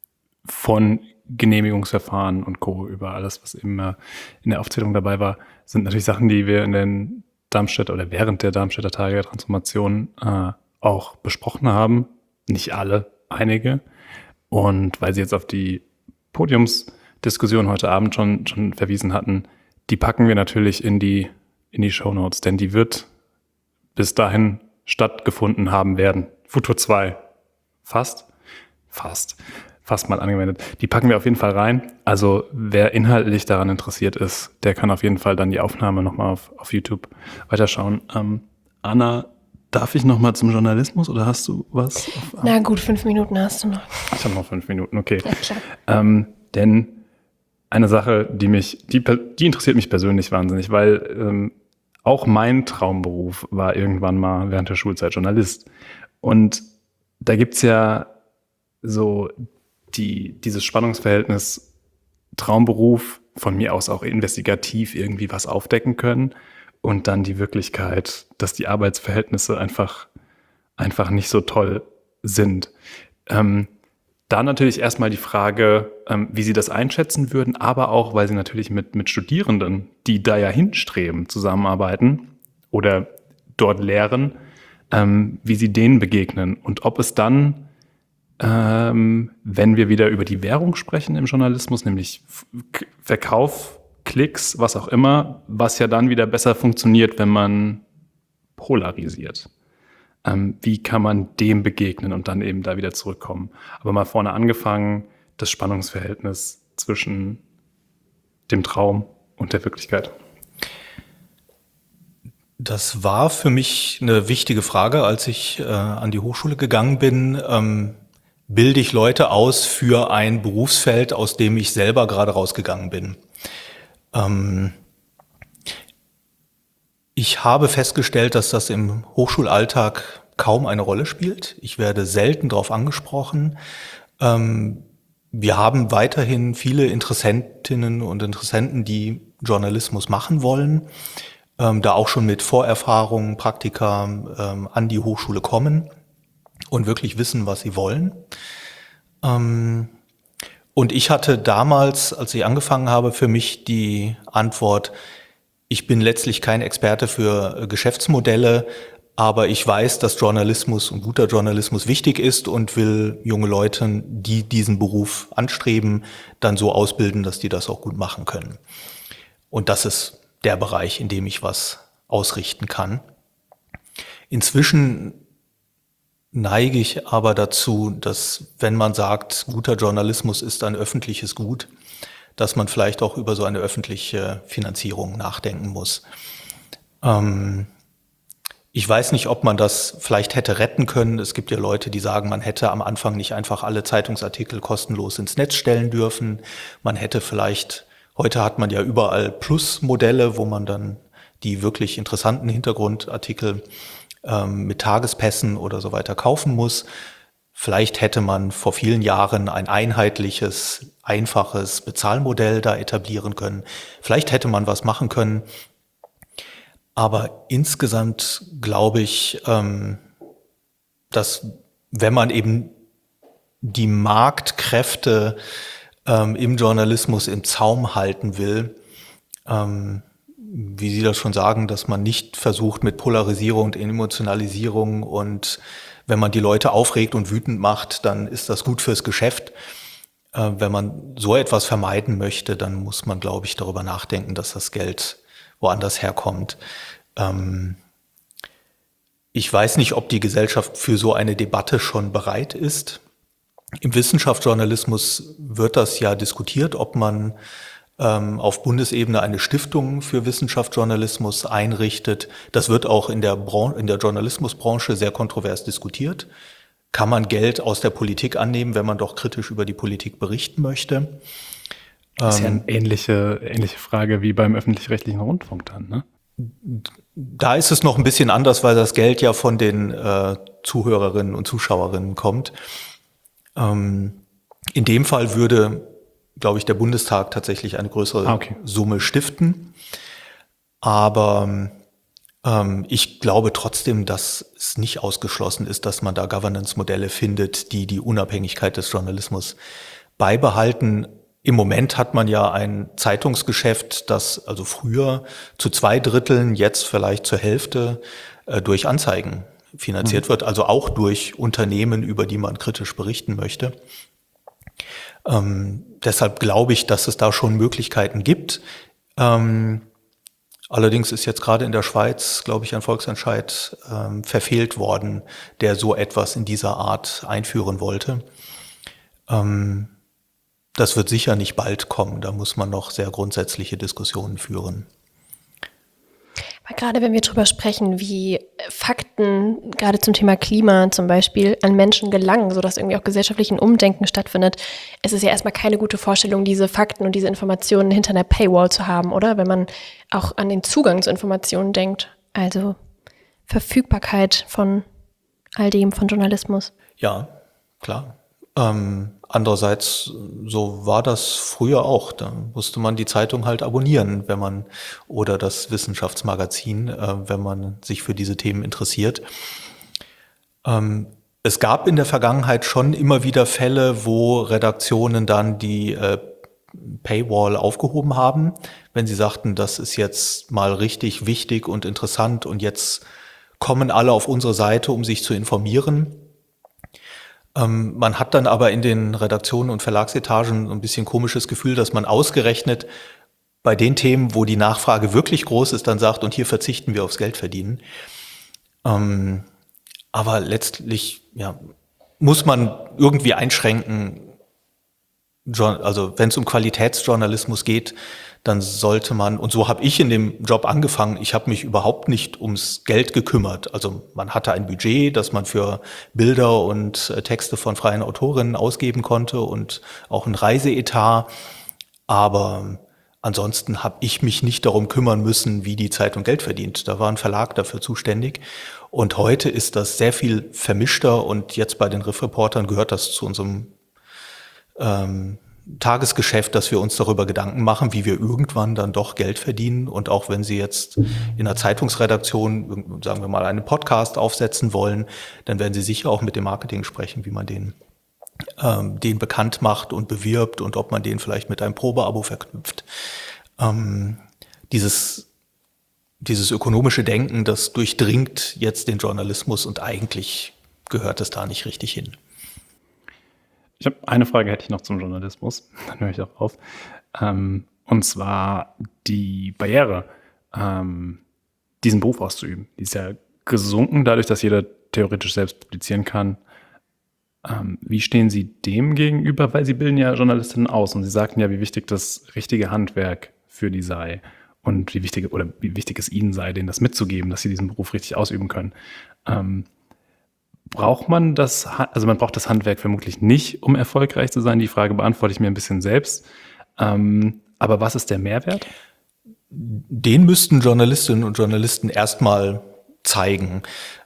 von Genehmigungsverfahren und Co. über alles, was immer in der Aufzählung dabei war, sind natürlich Sachen, die wir in den Darmstädter oder während der Darmstädter Tage der Transformation auch besprochen haben. Nicht alle, einige. Und weil Sie jetzt auf die Podiumsdiskussion heute Abend schon verwiesen hatten, die packen wir natürlich in die Shownotes, denn die wird bis dahin stattgefunden haben werden. Futur 2. Fast mal angewendet. Die packen wir auf jeden Fall rein. Also wer inhaltlich daran interessiert ist, der kann auf jeden Fall dann die Aufnahme nochmal auf YouTube weiterschauen. Anna, darf ich nochmal zum Journalismus oder hast du was? Na gut, 5 Minuten hast du noch. Ich habe noch 5 Minuten, okay. Ja, klar. Denn eine Sache, die interessiert mich persönlich wahnsinnig, weil auch mein Traumberuf war irgendwann mal während der Schulzeit Journalist. Und da gibt's ja so dieses Spannungsverhältnis Traumberuf, von mir aus auch investigativ irgendwie was aufdecken können und dann die Wirklichkeit, dass die Arbeitsverhältnisse einfach nicht so toll sind. Da natürlich erstmal die Frage, wie Sie das einschätzen würden, aber auch, weil Sie natürlich mit Studierenden, die da ja hinstreben, zusammenarbeiten oder dort lehren, wie Sie denen begegnen und ob es dann, wenn wir wieder über die Währung sprechen im Journalismus, nämlich Verkauf, Klicks, was auch immer, was ja dann wieder besser funktioniert, wenn man polarisiert. Wie kann man dem begegnen und dann eben da wieder zurückkommen? Aber mal vorne angefangen, das Spannungsverhältnis zwischen dem Traum und der Wirklichkeit. Das war für mich eine wichtige Frage, als ich an die Hochschule gegangen bin. Bilde ich Leute aus für ein Berufsfeld, aus dem ich selber gerade rausgegangen bin? Ich habe festgestellt, dass das im Hochschulalltag kaum eine Rolle spielt. Ich werde selten darauf angesprochen. Wir haben weiterhin viele Interessentinnen und Interessenten, die Journalismus machen wollen, da auch schon mit Vorerfahrungen, Praktika an die Hochschule kommen und wirklich wissen, was sie wollen. Und ich hatte damals, als ich angefangen habe, für mich die Antwort: Ich bin letztlich kein Experte für Geschäftsmodelle, aber ich weiß, dass Journalismus und guter Journalismus wichtig ist und will junge Leute, die diesen Beruf anstreben, dann so ausbilden, dass die das auch gut machen können. Und das ist der Bereich, in dem ich was ausrichten kann. Inzwischen neige ich aber dazu, dass, wenn man sagt, guter Journalismus ist ein öffentliches Gut, dass man vielleicht auch über so eine öffentliche Finanzierung nachdenken muss. Ich weiß nicht, ob man das vielleicht hätte retten können. Es gibt ja Leute, die sagen, man hätte am Anfang nicht einfach alle Zeitungsartikel kostenlos ins Netz stellen dürfen. Man hätte vielleicht, heute hat man ja überall Plus-Modelle, wo man dann die wirklich interessanten Hintergrundartikel mit Tagespässen oder so weiter kaufen muss. Vielleicht hätte man vor vielen Jahren ein einheitliches, einfaches Bezahlmodell da etablieren können. Vielleicht hätte man was machen können. Aber insgesamt glaube ich, dass wenn man eben die Marktkräfte im Journalismus im Zaum halten will, wie Sie das schon sagen, dass man nicht versucht mit Polarisierung und Emotionalisierung, und wenn man die Leute aufregt und wütend macht, dann ist das gut fürs Geschäft. Wenn man so etwas vermeiden möchte, dann muss man, glaube ich, darüber nachdenken, dass das Geld woanders herkommt. Ich weiß nicht, ob die Gesellschaft für so eine Debatte schon bereit ist. Im Wissenschaftsjournalismus wird das ja diskutiert, ob man auf Bundesebene eine Stiftung für Wissenschaftsjournalismus einrichtet. Das wird auch in der Journalismusbranche sehr kontrovers diskutiert. Kann man Geld aus der Politik annehmen, wenn man doch kritisch über die Politik berichten möchte? Das ist ja eine ähnliche Frage wie beim öffentlich-rechtlichen Rundfunk dann, ne? Da ist es noch ein bisschen anders, weil das Geld ja von den Zuhörerinnen und Zuschauerinnen kommt. In dem Fall würde, glaube ich, der Bundestag tatsächlich eine größere Summe stiften. Aber ich glaube trotzdem, dass es nicht ausgeschlossen ist, dass man da Governance-Modelle findet, die die Unabhängigkeit des Journalismus beibehalten. Im Moment hat man ja ein Zeitungsgeschäft, das also früher zu 2/3, jetzt vielleicht zur Hälfte durch Anzeigen finanziert wird, also auch durch Unternehmen, über die man kritisch berichten möchte. Deshalb glaube ich, dass es da schon Möglichkeiten gibt. Allerdings ist jetzt gerade in der Schweiz, glaube ich, ein Volksentscheid verfehlt worden, der so etwas in dieser Art einführen wollte. Das wird sicher nicht bald kommen. Da muss man noch sehr grundsätzliche Diskussionen führen. Aber gerade wenn wir darüber sprechen, wie Fakten gerade zum Thema Klima zum Beispiel an Menschen gelangen, sodass irgendwie auch gesellschaftlichen Umdenken stattfindet, ist es ja erstmal keine gute Vorstellung, diese Fakten und diese Informationen hinter einer Paywall zu haben, oder? Wenn man auch an den Zugang zu Informationen denkt, also Verfügbarkeit von all dem, von Journalismus. Ja, klar. Andererseits, so war das früher auch. Da musste man die Zeitung halt abonnieren, oder das Wissenschaftsmagazin, wenn man sich für diese Themen interessiert. Es gab in der Vergangenheit schon immer wieder Fälle, wo Redaktionen dann die Paywall aufgehoben haben, wenn sie sagten, das ist jetzt mal richtig wichtig und interessant und jetzt kommen alle auf unsere Seite, um sich zu informieren. Man hat dann aber in den Redaktionen und Verlagsetagen ein bisschen komisches Gefühl, dass man ausgerechnet bei den Themen, wo die Nachfrage wirklich groß ist, dann sagt, und hier verzichten wir aufs Geldverdienen. Aber letztlich muss man irgendwie einschränken, also wenn es um Qualitätsjournalismus geht, dann sollte man, und so habe ich in dem Job angefangen, ich habe mich überhaupt nicht ums Geld gekümmert. Also man hatte ein Budget, das man für Bilder und Texte von freien Autorinnen ausgeben konnte und auch ein Reiseetat. Aber ansonsten habe ich mich nicht darum kümmern müssen, wie die Zeitung Geld verdient. Da war ein Verlag dafür zuständig. Und heute ist das sehr viel vermischter und jetzt bei den Riff-Reportern gehört das zu unserem Tagesgeschäft, dass wir uns darüber Gedanken machen, wie wir irgendwann dann doch Geld verdienen. Und auch wenn Sie jetzt in einer Zeitungsredaktion, sagen wir mal, einen Podcast aufsetzen wollen, dann werden Sie sicher auch mit dem Marketing sprechen, wie man den bekannt macht und bewirbt und ob man den vielleicht mit einem Probeabo verknüpft. Dieses ökonomische Denken, das durchdringt jetzt den Journalismus und eigentlich gehört es da nicht richtig hin. Ich habe eine Frage, hätte ich noch zum Journalismus, dann höre ich auch auf. Und zwar die Barriere, diesen Beruf auszuüben. Die ist ja gesunken, dadurch, dass jeder theoretisch selbst publizieren kann. Wie stehen Sie dem gegenüber? Weil Sie bilden ja Journalistinnen aus und Sie sagten ja, wie wichtig das richtige Handwerk für die sei und wie wichtig es Ihnen sei, denen das mitzugeben, dass Sie diesen Beruf richtig ausüben können. Braucht man das, also man braucht das Handwerk vermutlich nicht, um erfolgreich zu sein. Die Frage beantworte ich mir ein bisschen selbst. Aber was ist der Mehrwert? Den müssten Journalistinnen und Journalisten erstmal zeigen.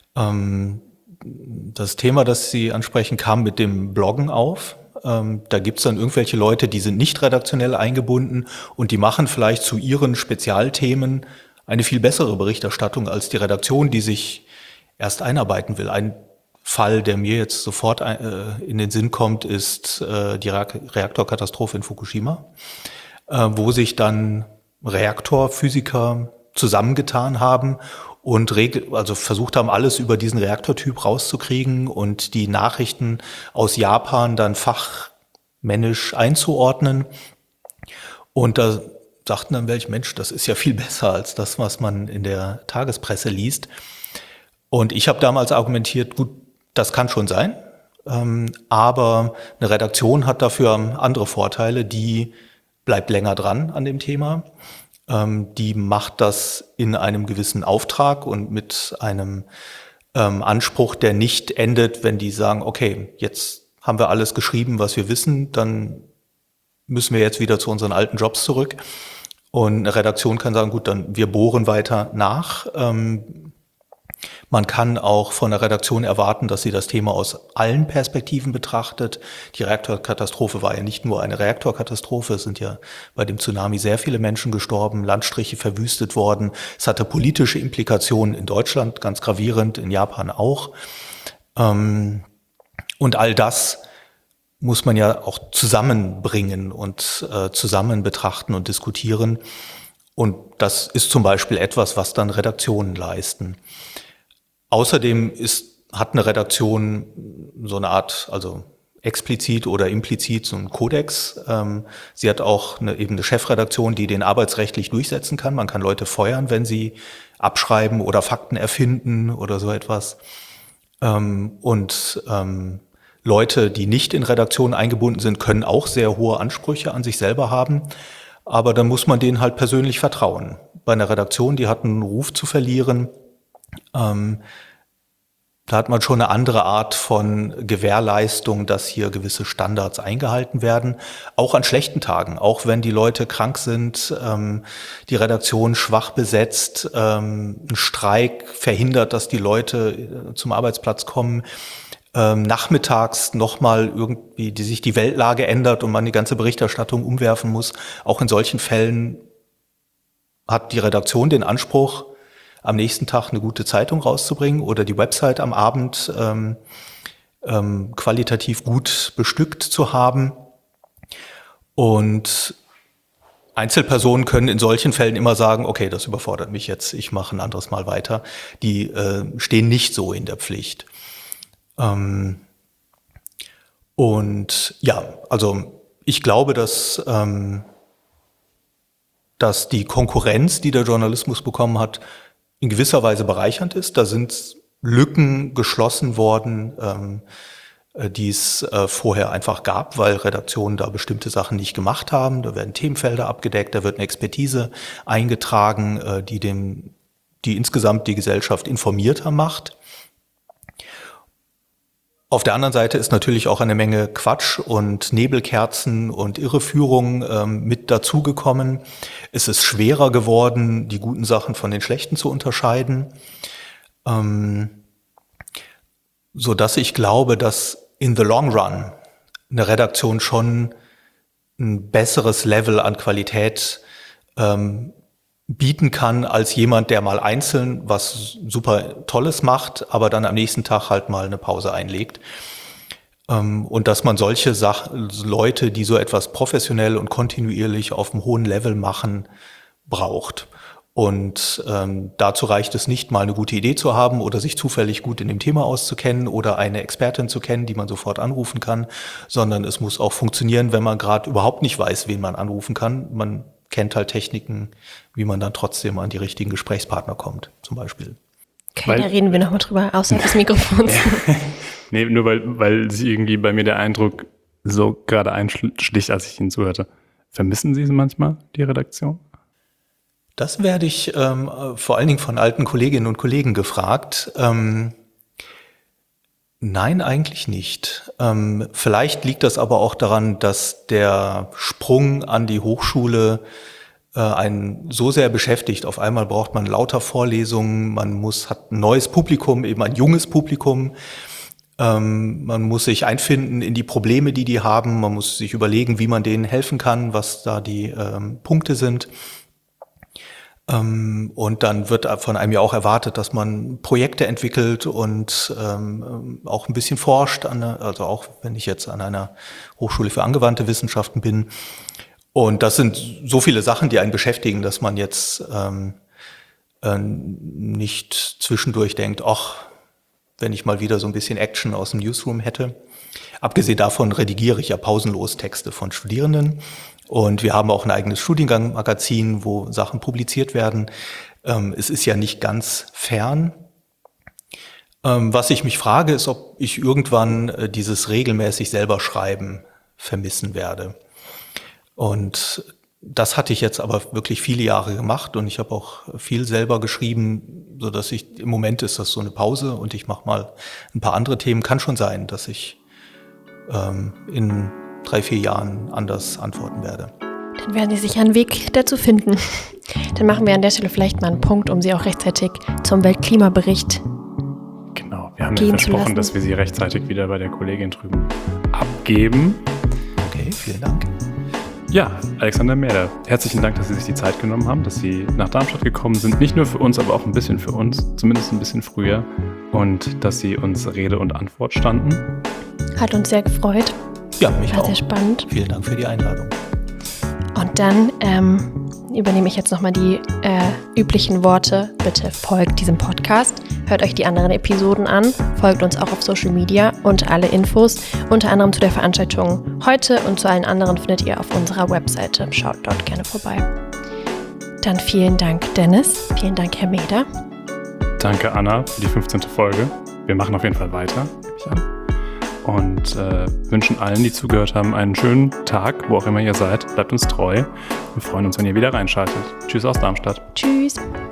Das Thema, das Sie ansprechen, kam mit dem Bloggen auf. Da gibt's dann irgendwelche Leute, die sind nicht redaktionell eingebunden und die machen vielleicht zu ihren Spezialthemen eine viel bessere Berichterstattung als die Redaktion, die sich erst einarbeiten will. Ein Fall, der mir jetzt sofort in den Sinn kommt, ist die Reaktorkatastrophe in Fukushima, wo sich dann Reaktorphysiker zusammengetan haben und versucht haben, alles über diesen Reaktortyp rauszukriegen und die Nachrichten aus Japan dann fachmännisch einzuordnen. Und da sagten dann welche, Mensch, das ist ja viel besser als das, was man in der Tagespresse liest. Und ich habe damals argumentiert, gut, das kann schon sein, aber eine Redaktion hat dafür andere Vorteile, die bleibt länger dran an dem Thema, die macht das in einem gewissen Auftrag und mit einem Anspruch, der nicht endet, wenn die sagen, okay, jetzt haben wir alles geschrieben, was wir wissen, dann müssen wir jetzt wieder zu unseren alten Jobs zurück. Und eine Redaktion kann sagen, gut, dann wir bohren weiter nach. Man kann auch von der Redaktion erwarten, dass sie das Thema aus allen Perspektiven betrachtet. Die Reaktorkatastrophe war ja nicht nur eine Reaktorkatastrophe, es sind ja bei dem Tsunami sehr viele Menschen gestorben, Landstriche verwüstet worden. Es hatte politische Implikationen in Deutschland, ganz gravierend, in Japan auch. Und all das muss man ja auch zusammenbringen und zusammen betrachten und diskutieren. Und das ist zum Beispiel etwas, was dann Redaktionen leisten. Außerdem hat eine Redaktion so eine Art, also explizit oder implizit so einen Kodex. Sie hat auch eben eine Chefredaktion, die den arbeitsrechtlich durchsetzen kann. Man kann Leute feuern, wenn sie abschreiben oder Fakten erfinden oder so etwas. Leute, die nicht in Redaktionen eingebunden sind, können auch sehr hohe Ansprüche an sich selber haben. Aber dann muss man denen halt persönlich vertrauen. Bei einer Redaktion, die hat einen Ruf zu verlieren, da hat man schon eine andere Art von Gewährleistung, dass hier gewisse Standards eingehalten werden. Auch an schlechten Tagen, auch wenn die Leute krank sind, die Redaktion schwach besetzt, ein Streik verhindert, dass die Leute zum Arbeitsplatz kommen. Nachmittags nochmal irgendwie sich die Weltlage ändert und man die ganze Berichterstattung umwerfen muss. Auch in solchen Fällen hat die Redaktion den Anspruch, am nächsten Tag eine gute Zeitung rauszubringen oder die Website am Abend qualitativ gut bestückt zu haben. Und Einzelpersonen können in solchen Fällen immer sagen, okay, das überfordert mich jetzt, ich mache ein anderes Mal weiter. Die stehen nicht so in der Pflicht. Und ja, also ich glaube, dass die Konkurrenz, die der Journalismus bekommen hat, in gewisser Weise bereichernd ist. Da sind Lücken geschlossen worden, die es vorher einfach gab, weil Redaktionen da bestimmte Sachen nicht gemacht haben. Da werden Themenfelder abgedeckt, da wird eine Expertise eingetragen, die insgesamt die Gesellschaft informierter macht. Auf der anderen Seite ist natürlich auch eine Menge Quatsch und Nebelkerzen und Irreführung mit dazugekommen. Es ist schwerer geworden, die guten Sachen von den schlechten zu unterscheiden, so dass ich glaube, dass in the long run eine Redaktion schon ein besseres Level an Qualität bieten kann als jemand, der mal einzeln was super Tolles macht, aber dann am nächsten Tag halt mal eine Pause einlegt. Und dass man solche Leute, die so etwas professionell und kontinuierlich auf einem hohen Level machen, braucht. Und dazu reicht es nicht, mal eine gute Idee zu haben oder sich zufällig gut in dem Thema auszukennen oder eine Expertin zu kennen, die man sofort anrufen kann, sondern es muss auch funktionieren, wenn man gerade überhaupt nicht weiß, wen man anrufen kann. Man kennt halt Techniken, wie man dann trotzdem an die richtigen Gesprächspartner kommt, zum Beispiel. Okay, da reden wir nochmal drüber, außerhalb des Mikrofons. Nee, nur weil sie irgendwie bei mir der Eindruck so gerade einschlich, als ich Ihnen zuhörte. Vermissen Sie manchmal die Redaktion? Das werde ich vor allen Dingen von alten Kolleginnen und Kollegen gefragt. Nein, eigentlich nicht. Vielleicht liegt das aber auch daran, dass der Sprung an die Hochschule einen so sehr beschäftigt. Auf einmal braucht man lauter Vorlesungen, hat ein neues Publikum, eben ein junges Publikum. Man muss sich einfinden in die Probleme, die haben. Man muss sich überlegen, wie man denen helfen kann, was da die Punkte sind. Und dann wird von einem ja auch erwartet, dass man Projekte entwickelt und auch ein bisschen forscht, also auch wenn ich jetzt an einer Hochschule für angewandte Wissenschaften bin. Und das sind so viele Sachen, die einen beschäftigen, dass man jetzt nicht zwischendurch denkt, ach, wenn ich mal wieder so ein bisschen Action aus dem Newsroom hätte. Abgesehen davon redigiere ich ja pausenlos Texte von Studierenden. Und wir haben auch ein eigenes Studiengang-Magazin, wo Sachen publiziert werden. Es ist ja nicht ganz fern. Was ich mich frage, ist, ob ich irgendwann dieses regelmäßig selber Schreiben vermissen werde. Und das hatte ich jetzt aber wirklich viele Jahre gemacht und ich habe auch viel selber geschrieben, so dass im Moment ist das so eine Pause und ich mache mal ein paar andere Themen. Kann schon sein, dass ich in 3-4 Jahren anders antworten werde. Dann werden Sie sich einen Weg dazu finden. Dann machen wir an der Stelle vielleicht mal einen Punkt, um Sie auch rechtzeitig zum Weltklimabericht Genau, wir haben ja versprochen, dass wir Sie rechtzeitig wieder bei der Kollegin drüben abgeben. Okay, vielen Dank. Ja, Alexander Mäder, herzlichen Dank, dass Sie sich die Zeit genommen haben, dass Sie nach Darmstadt gekommen sind. Nicht nur für uns, aber auch ein bisschen für uns, zumindest ein bisschen früher. Und dass Sie uns Rede und Antwort standen. Hat uns sehr gefreut. Ja, mich War auch. sehr spannend. Vielen Dank für die Einladung. Und dann übernehme ich jetzt nochmal die üblichen Worte. Bitte folgt diesem Podcast, hört euch die anderen Episoden an, folgt uns auch auf Social Media und alle Infos, unter anderem zu der Veranstaltung heute und zu allen anderen findet ihr auf unserer Webseite. Schaut dort gerne vorbei. Dann vielen Dank, Dennis. Vielen Dank, Herr Meder. Danke, Anna, für die 15. Folge. Wir machen auf jeden Fall weiter, nehme ich an. Und wünschen allen, die zugehört haben, einen schönen Tag, wo auch immer ihr seid. Bleibt uns treu. Wir freuen uns, wenn ihr wieder reinschaltet. Tschüss aus Darmstadt. Tschüss.